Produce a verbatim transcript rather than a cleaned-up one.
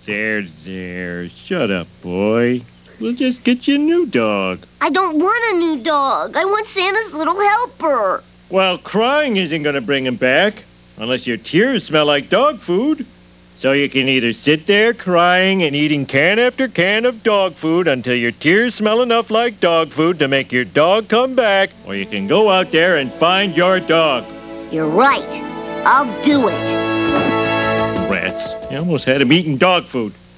There, there. Shut up, boy. We'll just get you a new dog. I don't want a new dog. I want Santa's little helper. Well, crying isn't going to bring him back, unless your tears smell like dog food. So you can either sit there crying and eating can after can of dog food until your tears smell enough like dog food to make your dog come back, or you can go out there and find your dog. You're right. I'll do it. Rats. You almost had him eating dog food.